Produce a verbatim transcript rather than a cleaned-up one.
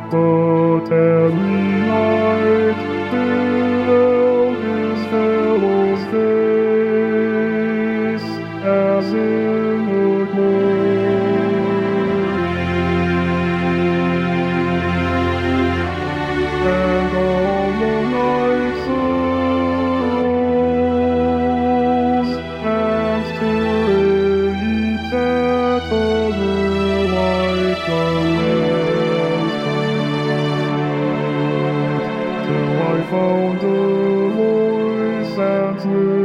But every night filled his fellow's face, as in the glory. And all the nights arose, and still he sat over like a last night, till I found a voice and